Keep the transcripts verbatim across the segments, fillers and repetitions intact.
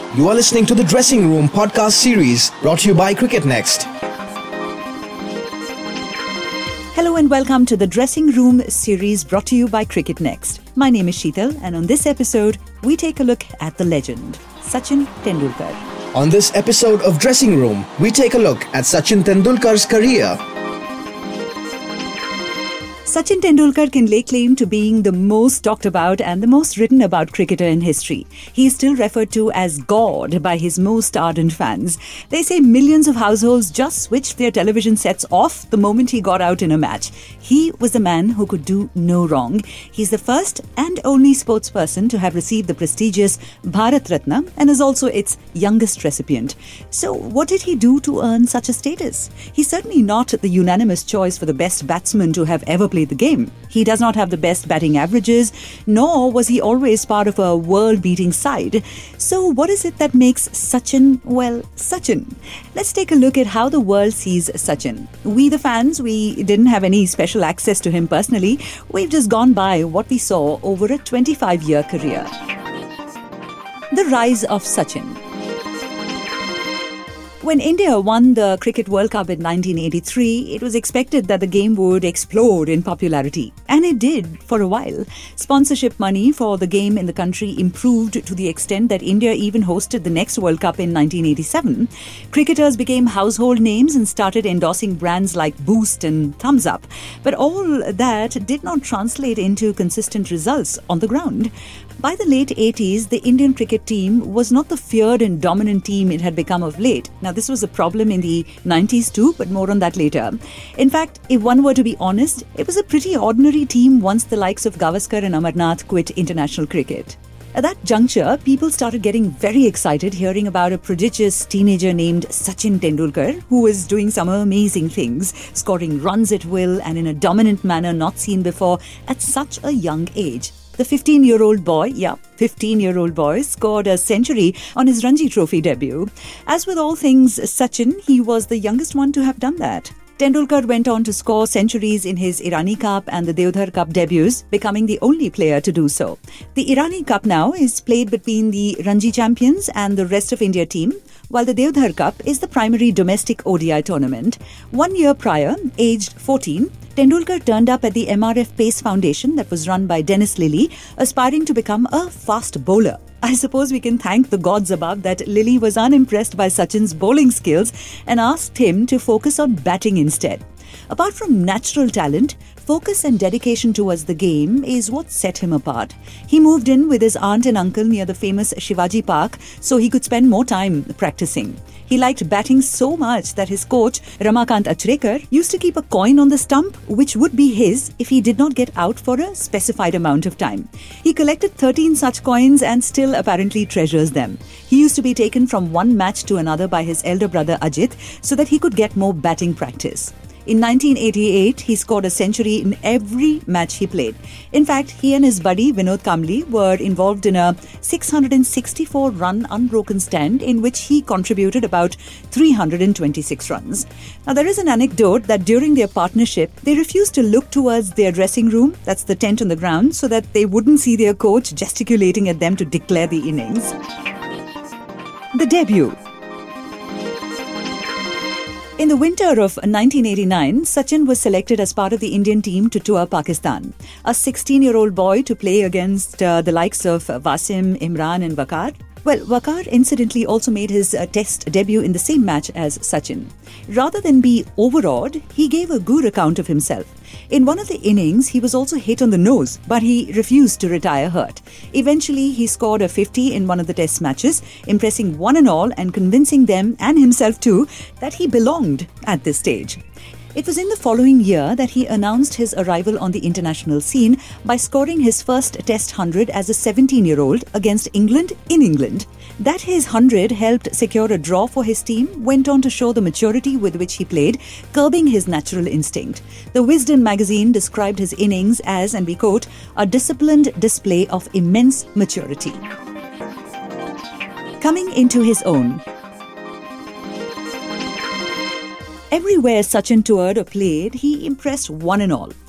You are listening to the Dressing Room podcast series brought to you by Cricket Next. Hello and welcome to the Dressing Room series brought to you by Cricket Next. My name is Sheetal, and on this episode, we take a look at the legend, Sachin Tendulkar. On this episode of Dressing Room, we take a look at Sachin Tendulkar's career. Sachin Tendulkar can lay claim to being the most talked about and the most written about cricketer in history. He is still referred to as God by his most ardent fans. They say millions of households just switched their television sets off the moment he got out in a match. He was a man who could do no wrong. He's the first and only sportsperson to have received the prestigious Bharat Ratna and is also its youngest recipient. So what did he do to earn such a status? He's certainly not the unanimous choice for the best batsman to have ever played the game. He does not have the best batting averages, nor was he always part of a world-beating side. So what is it that makes Sachin, well, Sachin? Let's take a look at how the world sees Sachin. We the fans, we didn't have any special access to him personally. We've just gone by what we saw over a twenty-five-year career. The rise of Sachin. When India won the Cricket World Cup in nineteen eighty-three, it was expected that the game would explode in popularity. And it did for a while. Sponsorship money for the game in the country improved to the extent that India even hosted the next World Cup in nineteen eighty-seven. Cricketers became household names and started endorsing brands like Boost and Thumbs Up. But all that did not translate into consistent results on the ground. By the late eighties, the Indian cricket team was not the feared and dominant team it had become of late. Now, this was a problem in the nineties too, but more on that later. In fact, if one were to be honest, it was a pretty ordinary team once the likes of Gavaskar and Amarnath quit international cricket. At that juncture, people started getting very excited hearing about a prodigious teenager named Sachin Tendulkar, who was doing some amazing things, scoring runs at will and in a dominant manner not seen before at such a young age. The fifteen-year-old boy, yeah, fifteen-year-old boy, scored a century on his Ranji Trophy debut. As with all things Sachin, he was the youngest one to have done that. Tendulkar went on to score centuries in his Irani Cup and the Deodhar Cup debuts, becoming the only player to do so. The Irani Cup now is played between the Ranji champions and the rest of India team, while the Deodhar Cup is the primary domestic O D I tournament. One year prior, aged fourteen, Tendulkar turned up at the M R F Pace Foundation that was run by Dennis Lillee, aspiring to become a fast bowler. I suppose we can thank the gods above that Lillee was unimpressed by Sachin's bowling skills and asked him to focus on batting instead. Apart from natural talent, focus and dedication towards the game is what set him apart. He moved in with his aunt and uncle near the famous Shivaji Park so he could spend more time practicing. He liked batting so much that his coach, Ramakant Achrekar, used to keep a coin on the stump which would be his if he did not get out for a specified amount of time. He collected thirteen such coins and still apparently treasures them. He used to be taken from one match to another by his elder brother Ajit so that he could get more batting practice. In nineteen eighty-eight, he scored a century in every match he played. In fact, he and his buddy Vinod Kambli were involved in a six hundred sixty-four run unbroken stand in which he contributed about three hundred twenty-six runs. Now, there is an anecdote that during their partnership, they refused to look towards their dressing room, that's the tent on the ground, so that they wouldn't see their coach gesticulating at them to declare the innings. The debut. In the winter of nineteen eighty-nine, Sachin was selected as part of the Indian team to tour Pakistan. A sixteen-year-old boy to play against uh, the likes of Wasim, Imran and Waqar. Well, Waqar incidentally also made his uh, test debut in the same match as Sachin. Rather than be overawed, he gave a good account of himself. In one of the innings, he was also hit on the nose, but he refused to retire hurt. Eventually, he scored a fifty in one of the test matches, impressing one and all and convincing them and himself too that he belonged at this stage. It was in the following year that he announced his arrival on the international scene by scoring his first Test hundred as a seventeen-year-old against England in England. That his hundred helped secure a draw for his team went on to show the maturity with which he played, curbing his natural instinct. The Wisden magazine described his innings as, and we quote, a disciplined display of immense maturity. Coming into his own. Everywhere Sachin toured or played, he impressed one and all.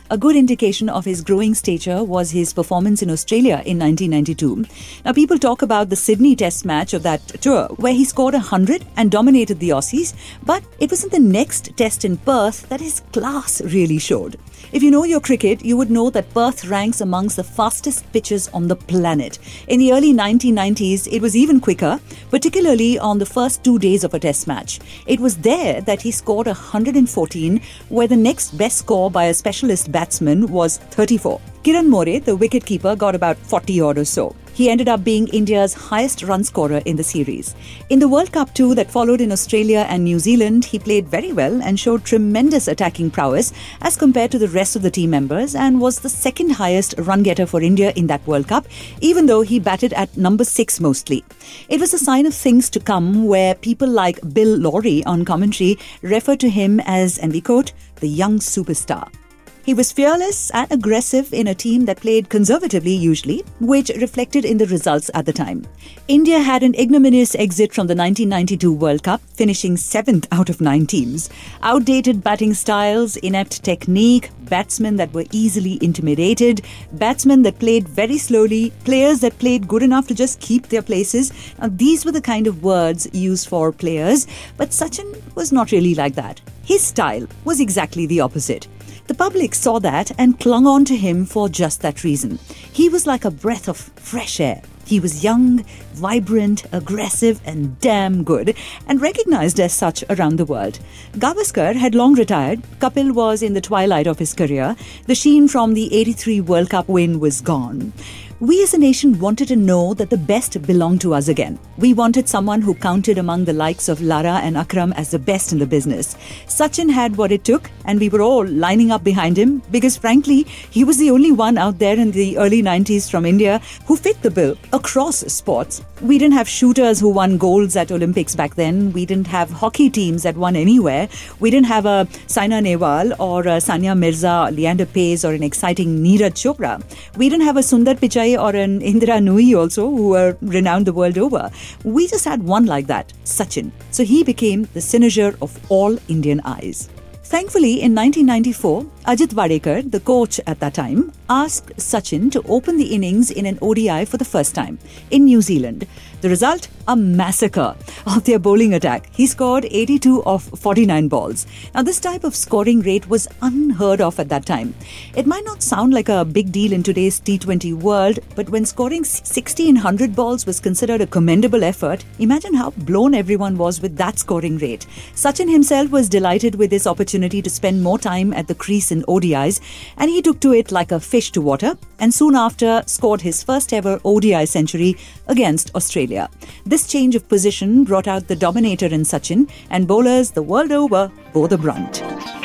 A good indication of his growing stature was his performance in Australia in nineteen ninety-two. Now, people talk about the Sydney Test match of that tour, where he scored one hundred and dominated the Aussies, but it was in the next test in Perth that his class really showed. If you know your cricket, you would know that Perth ranks amongst the fastest pitches on the planet. In the early nineteen nineties, it was even quicker, particularly on the first two days of a test match. It was there that he scored one hundred fourteen, where the next best score by a specialist batsman was thirty-four. Kiran More, the wicketkeeper, got about forty odd or so. He ended up being India's highest run scorer in the series. In the World Cup two that followed in Australia and New Zealand, he played very well and showed tremendous attacking prowess as compared to the rest of the team members, and was the second highest run getter for India in that World Cup, even though he batted at number six mostly. It was a sign of things to come, where people like Bill Lawry on commentary referred to him as, and we quote, the young superstar. He was fearless and aggressive in a team that played conservatively usually, which reflected in the results at the time. India had an ignominious exit from the nineteen ninety-two World Cup, finishing seventh out of nine teams. Outdated batting styles, inept technique, batsmen that were easily intimidated, batsmen that played very slowly, players that played good enough to just keep their places. Now, these were the kind of words used for players, but Sachin was not really like that. His style was exactly the opposite. The public saw that and clung on to him for just that reason. He was like a breath of fresh air. He was young, vibrant, aggressive, and damn good, and recognized as such around the world. Gavaskar had long retired. Kapil was in the twilight of his career. The sheen from the eighty-three World Cup win was gone. We as a nation wanted to know that the best belonged to us again. We wanted someone who counted among the likes of Lara and Akram as the best in the business. Sachin had what it took, and we were all lining up behind him because, frankly, he was the only one out there in the early nineties from India who fit the bill across sports. We didn't have shooters who won golds at Olympics back then. We didn't have hockey teams that won anywhere. We didn't have a Saina Nehwal or a Sania Mirza, Leander Paes, or an exciting Neeraj Chopra. We didn't have a Sundar Pichai or an Indira Nui also, who were renowned the world over. We just had one like that, Sachin. So he became the cynosure of all Indian eyes. Thankfully, in nineteen ninety-four, Ajit Wadekar, the coach at that time, asked Sachin to open the innings in an O D I for the first time in New Zealand. The result? A massacre of their bowling attack. He scored eighty-two of forty-nine balls. Now, this type of scoring rate was unheard of at that time. It might not sound like a big deal in today's T twenty world, but when scoring sixty in one hundred balls was considered a commendable effort, imagine how blown everyone was with that scoring rate. Sachin himself was delighted with this opportunity to spend more time at the crease in O D Is, and he took to it like a fish to water, and soon after scored his first ever O D I century against Australia. This change of position brought out the dominator in Sachin, and bowlers the world over bore the brunt.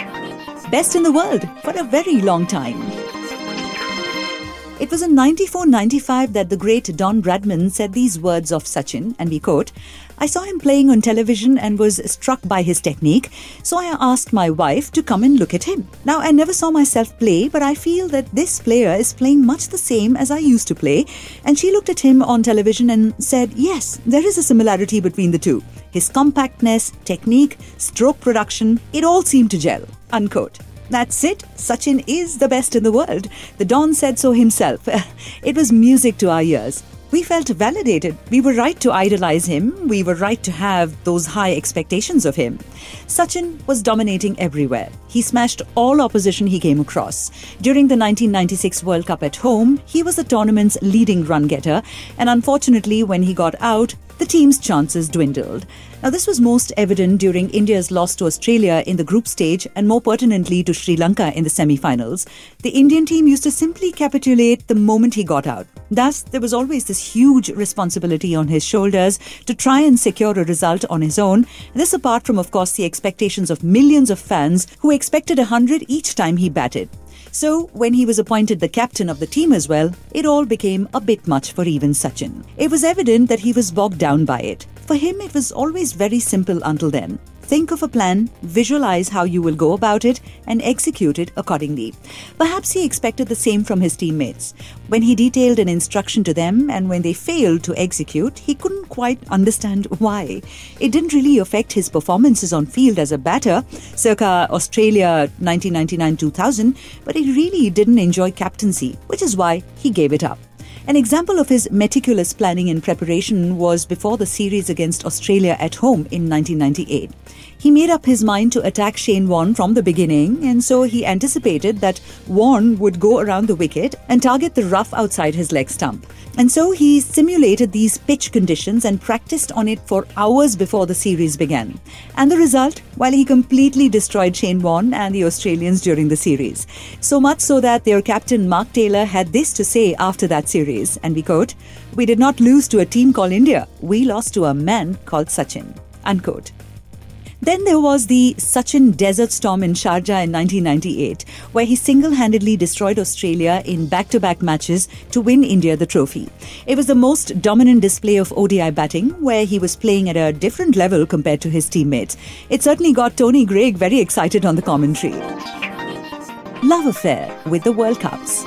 Best in the world for a very long time. It was in ninety-four ninety-five that the great Don Bradman said these words of Sachin, and we quote, "I saw him playing on television and was struck by his technique, so I asked my wife to come and look at him. Now, I never saw myself play, but I feel that this player is playing much the same as I used to play, and she looked at him on television and said, yes, there is a similarity between the two. His compactness, technique, stroke production, it all seemed to gel." Unquote. That's it. Sachin is the best in the world. The Don said so himself. It was music to our ears. We felt validated. We were right to idolize him. We were right to have those high expectations of him. Sachin was dominating everywhere. He smashed all opposition he came across. During the nineteen ninety-six World Cup at home, he was the tournament's leading run getter, and unfortunately, when he got out, the team's chances dwindled. Now, this was most evident during India's loss to Australia in the group stage, and more pertinently to Sri Lanka in the semi-finals. The Indian team used to simply capitulate the moment he got out. Thus, there was always this huge responsibility on his shoulders to try and secure a result on his own. This apart from, of course, the expectations of millions of fans who expected a hundred each time he batted. So, when he was appointed the captain of the team as well, it all became a bit much for even Sachin. It was evident that he was bogged down by it. For him, it was always very simple until then. think of a plan, visualize how you will go about it, and execute it accordingly. Perhaps he expected the same from his teammates. When he detailed an instruction to them and when they failed to execute, he couldn't quite understand why. It didn't really affect his performances on field as a batter, circa Australia nineteen ninety-nine two thousand, but he really didn't enjoy captaincy, which is why he gave it up. An example of his meticulous planning and preparation was before the series against Australia at home in nineteen ninety-eight. He made up his mind to attack Shane Warne from the beginning, and so he anticipated that Warne would go around the wicket and target the rough outside his leg stump. And so he simulated these pitch conditions and practiced on it for hours before the series began. And the result? Well, he completely destroyed Shane Warne and the Australians during the series. So much so that their captain Mark Taylor had this to say after that series, and we quote, "We did not lose to a team called India. We lost to a man called Sachin." Unquote. Then there was the Sachin Desert Storm in Sharjah in nineteen ninety-eight, where he single-handedly destroyed Australia in back-to-back matches to win India the trophy. It was the most dominant display of O D I batting, where he was playing at a different level compared to his teammates. It certainly got Tony Greig very excited on the commentary. Love affair with the World Cups.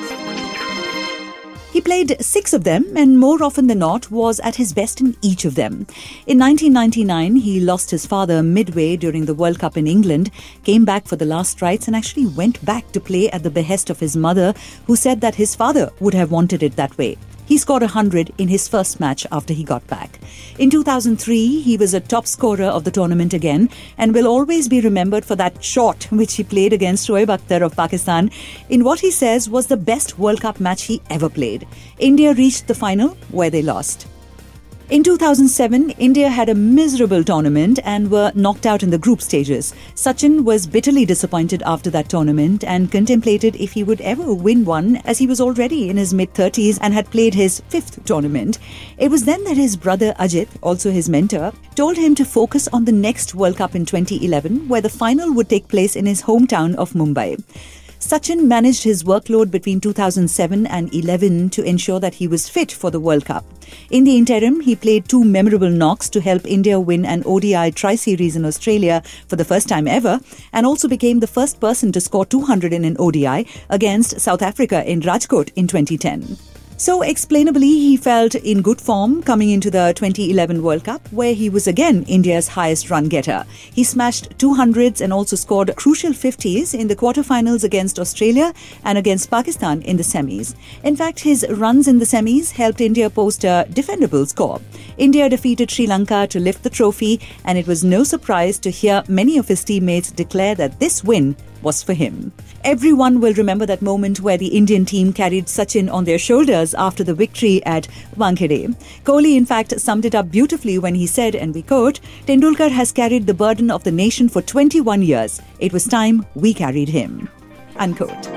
He played six of them and more often than not was at his best in each of them. In nineteen ninety-nine, he lost his father midway during the World Cup in England, came back for the last rites and actually went back to play at the behest of his mother, who said that his father would have wanted it that way. He scored one hundred in his first match after he got back. In two thousand three, he was a top scorer of the tournament again and will always be remembered for that shot which he played against Shoaib Akhtar of Pakistan in what he says was the best World Cup match he ever played. India reached the final where they lost. In two thousand seven, India had a miserable tournament and were knocked out in the group stages. Sachin was bitterly disappointed after that tournament and contemplated if he would ever win one, as he was already in his mid-thirties and had played his fifth tournament. It was then that his brother Ajit, also his mentor, told him to focus on the next World Cup in twenty eleven, where the final would take place in his hometown of Mumbai. Sachin managed his workload between two thousand seven and eleven to ensure that he was fit for the World Cup. In the interim, he played two memorable knocks to help India win an O D I tri-series in Australia for the first time ever, and also became the first person to score two hundred in an O D I against South Africa in Rajkot in twenty ten. So, explainably, he felt in good form coming into the twenty eleven World Cup, where he was again India's highest run getter. He smashed two hundreds and also scored crucial fifties in the quarterfinals against Australia and against Pakistan in the semis. In fact, his runs in the semis helped India post a defendable score. India defeated Sri Lanka to lift the trophy, and it was no surprise to hear many of his teammates declare that this win was for him. Everyone will remember that moment where the Indian team carried Sachin on their shoulders after the victory at Wankhede. Kohli, in fact, summed it up beautifully when he said, and we quote, "Tendulkar has carried the burden of the nation for twenty-one years. It was time we carried him." Unquote.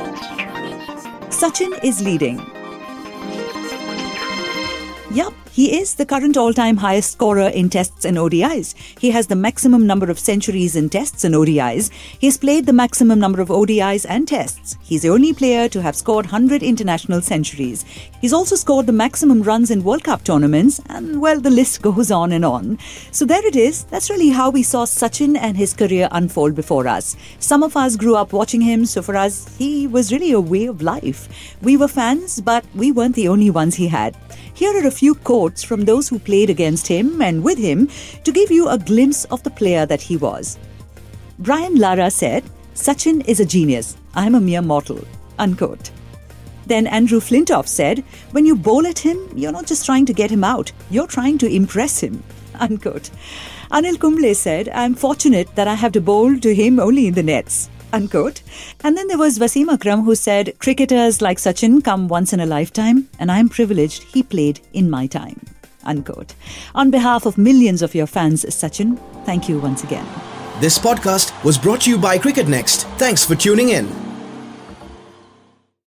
Sachin is leading. Yup, he is the current all-time highest scorer in tests and O D Is. He has the maximum number of centuries in tests and O D Is. He's played the maximum number of O D Is and tests. He's the only player to have scored one hundred international centuries. He's also scored the maximum runs in World Cup tournaments, and well, the list goes on and on. So there it is. That's really how we saw Sachin and his career unfold before us. Some of us grew up watching him, so for us, he was really a way of life. We were fans, but we weren't the only ones he had. Here are a few quotes from those who played against him and with him to give you a glimpse of the player that he was. Brian Lara said, "Sachin is a genius. I'm a mere mortal." Unquote. Then Andrew Flintoff said, "When you bowl at him, you're not just trying to get him out, you're trying to impress him." Unquote. Anil Kumble said, "I'm fortunate that I have to bowl to him only in the nets." Unquote. And then there was Wasim Akram, who said, "Cricketers like Sachin come once in a lifetime, and I'm privileged he played in my time." Unquote. On behalf of millions of your fans, Sachin, thank you once again. This podcast was brought to you by Cricket Next. Thanks for tuning in.